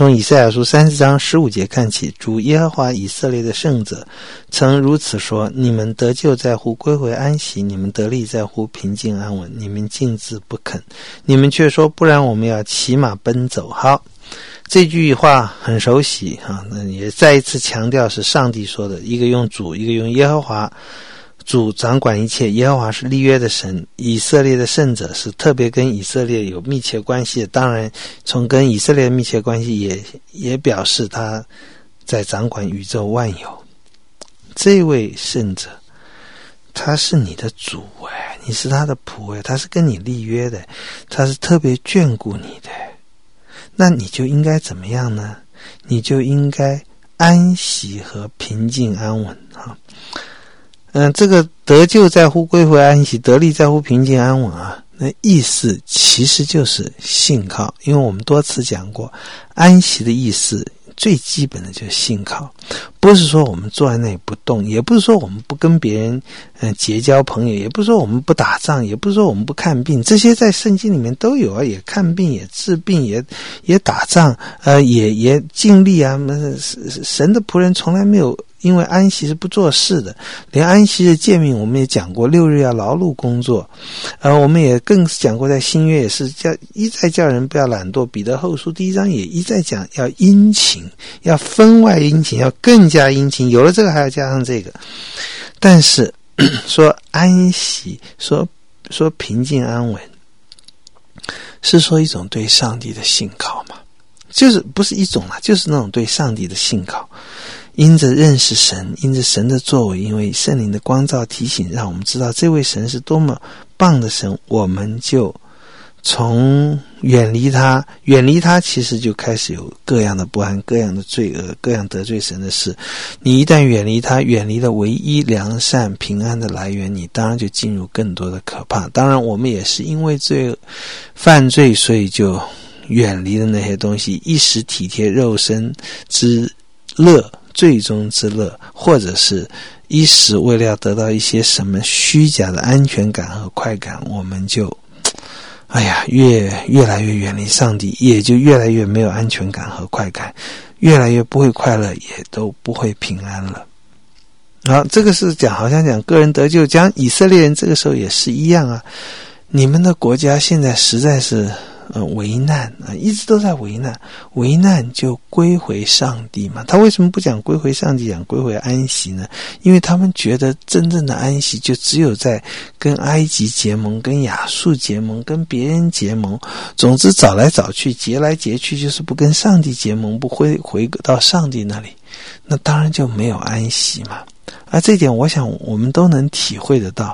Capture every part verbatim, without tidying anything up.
从以赛亚书三十章十五节看起，主耶和华以色列的圣者曾如此说：你们得救在乎归回安息，你们得力在乎平静安稳，你们竟自不肯，你们却说不然我们要骑马奔走。好，这句话很熟悉啊，那也再一次强调是上帝说的，一个用主，一个用耶和华。主掌管一切，耶和华是立约的神，以色列的圣者是特别跟以色列有密切关系的。当然从跟以色列的密切关系也也表示他在掌管宇宙万有。这位圣者他是你的主哎，你是他的仆哎，他是跟你立约的，他是特别眷顾你的。那你就应该怎么样呢？你就应该安息和平静安稳啊。嗯，这个得救在乎归回安息，得力在乎平静安稳啊，那意思其实就是信靠。因为我们多次讲过，安息的意思最基本的就是信靠，不是说我们坐在那里不动，也不是说我们不跟别人呃结交朋友，也不是说我们不打仗，也不是说我们不看病，这些在圣经里面都有啊，也看病，也治病，也也打仗，呃，也也尽力啊。神的仆人从来没有因为安息是不做事的，连安息的诫命我们也讲过，六日要劳碌工作。呃，我们也更讲过，在新约也是叫一再叫人不要懒惰。彼得后书第一章也一再讲要殷勤，要分外殷勤，要更加殷勤。有了这个还要加上这个。但是说安息，说说平静安稳，是说一种对上帝的信靠嘛？就是不是一种啦，就是那种对上帝的信靠。因着认识神，因着神的作为，因为圣灵的光照提醒，让我们知道这位神是多么棒的神，我们就从远离他，远离他其实就开始有各样的不安，各样的罪恶，各样得罪神的事。你一旦远离他，远离了唯一良善平安的来源，你当然就进入更多的可怕。当然我们也是因为罪犯罪，所以就远离了那些东西，一时体贴肉身之乐，最终之乐，或者是一时为了要得到一些什么虚假的安全感和快感，我们就哎呀越越来越远离上帝，也就越来越没有安全感和快感，越来越不会快乐，也都不会平安了。好，这个是讲好像讲个人得救，讲以色列人这个时候也是一样啊。你们的国家现在实在是呃，危难啊，一直都在危难，危难就归回上帝嘛。他为什么不讲归回上帝，讲归回安息呢？因为他们觉得真正的安息就只有在跟埃及结盟，跟亚述结盟，跟别人结盟，总之找来找去，结来结去，就是不跟上帝结盟，不回回到上帝那里，那当然就没有安息嘛。而这点我想我们都能体会得到。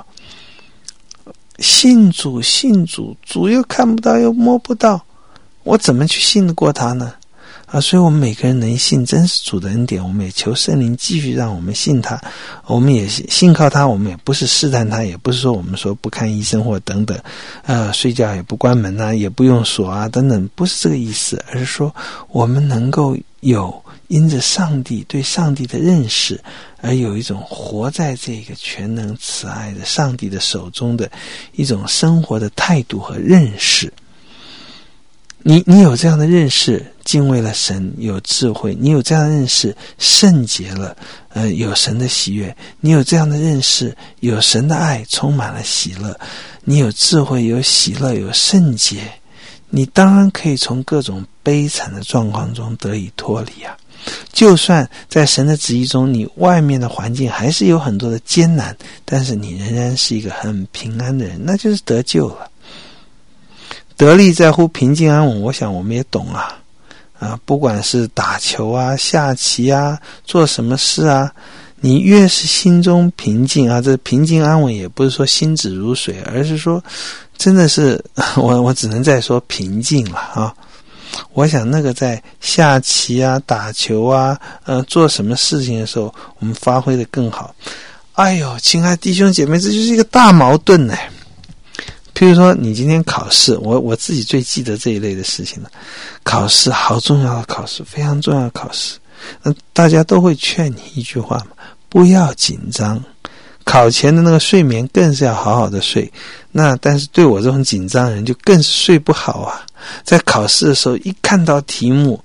信主信主，主又看不到又摸不到，我怎么去信得过他呢？啊，所以我们每个人能信真是主的恩典，我们也求圣灵继续让我们信他，我们也信靠他，我们也不是试探他，也不是说我们说不看医生或等等，呃，睡觉也不关门啊，也不用锁啊等等，不是这个意思，而是说我们能够有因着上帝对上帝的认识，而有一种活在这个全能慈爱的上帝的手中的一种生活的态度和认识。你你有这样的认识，敬畏了神，有智慧，你有这样的认识，圣洁了，呃，有神的喜悦，你有这样的认识，有神的爱，充满了喜乐，你有智慧，有喜乐，有圣洁，你当然可以从各种悲惨的状况中得以脱离啊。就算在神的旨意中，你外面的环境还是有很多的艰难，但是你仍然是一个很平安的人，那就是得救了。得力在乎平静安稳，我想我们也懂啊。啊，不管是打球啊、下棋啊、做什么事啊，你越是心中平静啊，这平静安稳也不是说心止如水，而是说真的是我我只能再说平静了啊。我想那个在下棋啊、打球啊、呃做什么事情的时候，我们发挥得更好。哎呦，亲爱的弟兄姐妹，这就是一个大矛盾呢。譬如说你今天考试，我我自己最记得这一类的事情了。考试好重要的考试，非常重要的考试，那大家都会劝你一句话嘛，不要紧张。考前的那个睡眠更是要好好的睡，那但是对我这种紧张的人就更是睡不好啊。在考试的时候一看到题目，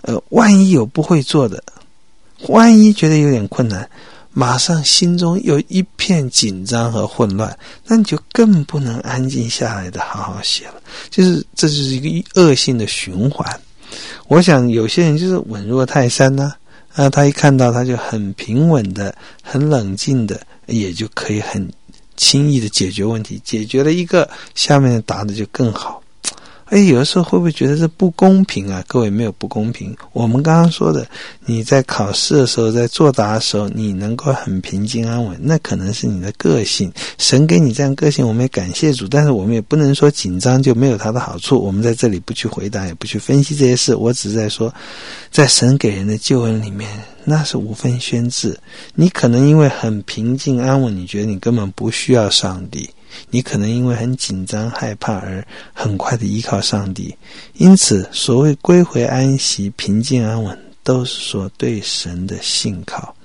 呃，万一有不会做的，万一觉得有点困难，马上心中有一片紧张和混乱，那你就更不能安静下来的好好写了。就是这就是一个恶性的循环。我想有些人就是稳若泰山呢、啊，啊，他一看到他就很平稳的、很冷静的，也就可以很轻易的解决问题，解决了一个，下面答的就更好。哎，有的时候会不会觉得这不公平啊？各位，没有不公平。我们刚刚说的，你在考试的时候，在作答的时候，你能够很平静安稳，那可能是你的个性。神给你这样个性，我们也感谢主，但是我们也不能说紧张就没有它的好处。我们在这里不去回答，也不去分析这些事，我只是在说，在神给人的救恩里面，那是无分轩轾。你可能因为很平静安稳，你觉得你根本不需要上帝。你可能因为很紧张害怕而很快的依靠上帝，因此所谓归回安息、平静安稳，都是说对神的信靠。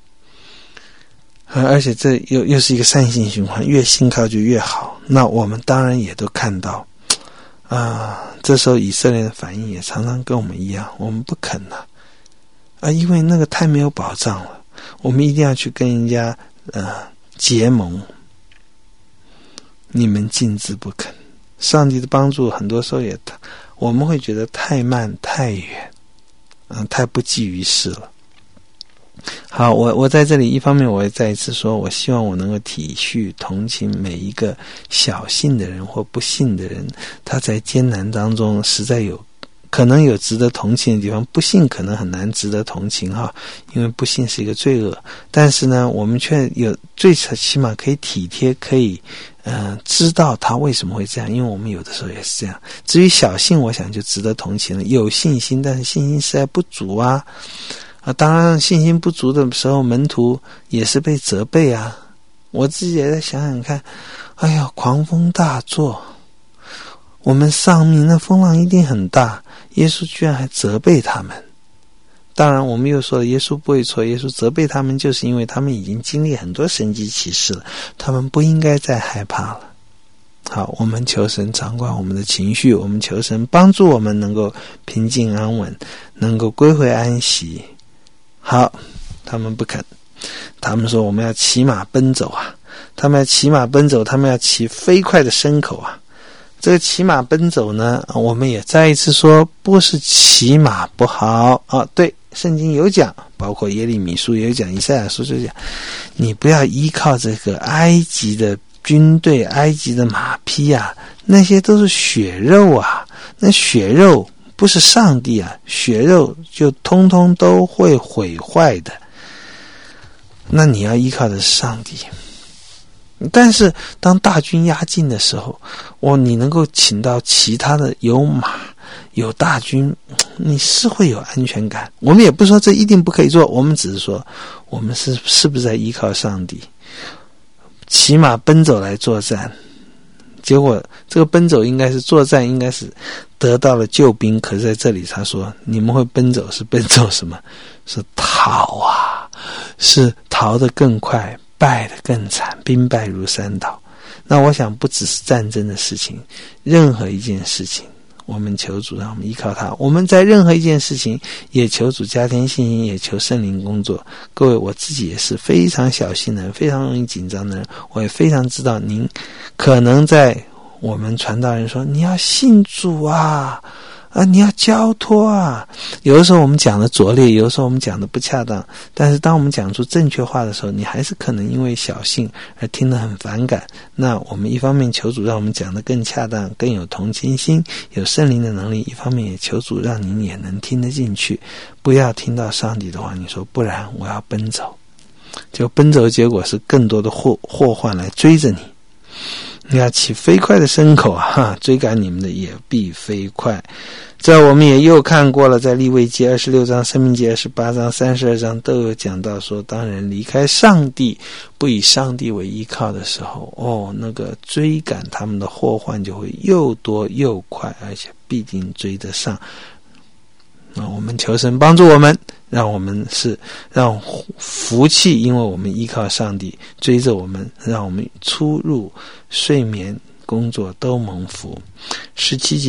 而且这又又是一个善性循环，越信靠就越好。那我们当然也都看到啊，这时候以色列的反应也常常跟我们一样，我们不肯啊，啊，因为那个太没有保障了，我们一定要去跟人家呃结盟。你们禁止不肯，上帝的帮助很多时候也我们会觉得太慢太远，嗯，太不济于事了。好，我我在这里一方面我也再一次说，我希望我能够体恤同情每一个小信的人或不信的人，他在艰难当中实在有可能有值得同情的地方，不信可能很难值得同情哈，因为不信是一个罪恶。但是呢，我们却有最起码可以体贴，可以呃知道他为什么会这样，因为我们有的时候也是这样。至于小信，我想就值得同情了，有信心，但是信心实在不足啊。啊，当然信心不足的时候，门徒也是被责备啊。我自己也在想想看，哎呀，狂风大作，我们丧命，那风浪一定很大，耶稣居然还责备他们。当然我们又说了，耶稣不会错，耶稣责备他们就是因为他们已经经历很多神迹奇事了，他们不应该再害怕了。好，我们求神掌管我们的情绪，我们求神帮助我们能够平静安稳，能够归回安息。好，他们不肯，他们说我们要骑马奔走啊，他们要骑马奔走，他们要骑飞快的牲口啊。这个骑马奔走呢，我们也再一次说，不是骑马不好啊。对，圣经有讲，包括耶利米书也有讲，以赛亚书就讲，你不要依靠这个埃及的军队、埃及的马匹啊，那些都是血肉啊，那血肉不是上帝啊，血肉就通通都会毁坏的。那你要依靠的是上帝。但是当大军压境的时候，哦，你能够请到其他的有马有大军，你是会有安全感。我们也不说这一定不可以做，我们只是说我们是是不是在依靠上帝，骑马奔走来作战。结果这个奔走应该是作战，应该是得到了救兵，可是在这里他说你们会奔走，是奔走什么？是逃啊，是逃得更快，败得更惨，兵败如山倒。那我想不只是战争的事情，任何一件事情我们求主让我们依靠他，我们在任何一件事情也求主加添信心，也求圣灵工作。各位，我自己也是非常小心的人，非常容易紧张的人，我也非常知道您可能在我们传道人说你要信主啊啊，你要交托啊，有的时候我们讲的拙劣，有的时候我们讲的不恰当，但是当我们讲出正确话的时候，你还是可能因为小信而听得很反感。那我们一方面求主让我们讲得更恰当，更有同情心，有圣灵的能力，一方面也求主让您也能听得进去，不要听到上帝的话你说不然我要奔走，就奔走的结果是更多的祸祸患来追着你。你要骑飞快的牲口啊，追赶你们的也必飞快。这我们也又看过了，在利未记二十六章、申命记二十八章、三十二章都有讲到说，当人离开上帝，不以上帝为依靠的时候，哦，那个追赶他们的祸患就会又多又快，而且必定追得上。那我们求神帮助我们，让我们是让福气，因为我们依靠上帝追着我们，让我们出入睡眠工作都蒙福。十七节，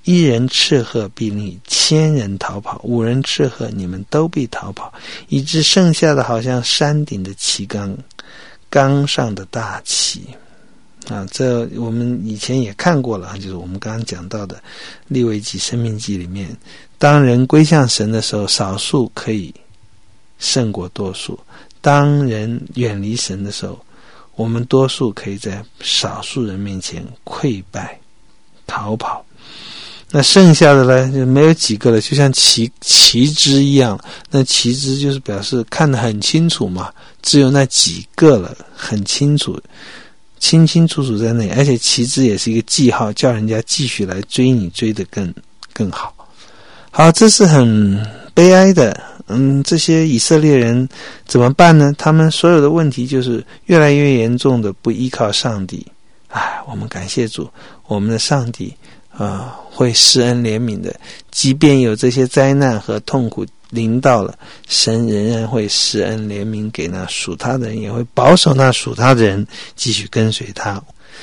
一人斥喝必令千人逃跑，五人斥喝你们都必逃跑，以致剩下的好像山顶的旗杆，冈上的大旗。啊，这我们以前也看过了，就是我们刚刚讲到的利未记、申命记里面，当人归向神的时候，少数可以胜过多数；当人远离神的时候，我们多数可以在少数人面前溃败逃跑。那剩下的呢，就没有几个了，就像旗旗帜一样。那旗帜就是表示看得很清楚嘛，只有那几个了，很清楚。清清楚楚在那里，而且旗帜也是一个记号，叫人家继续来追你，追得更更好。好，这是很悲哀的。嗯，这些以色列人怎么办呢？他们所有的问题就是越来越严重的不依靠上帝。哎，我们感谢主，我们的上帝啊、呃，会施恩怜悯的，即便有这些灾难和痛苦临到了，神仍然会施恩怜悯给那属他的人，也会保守那属他的人继续跟随他。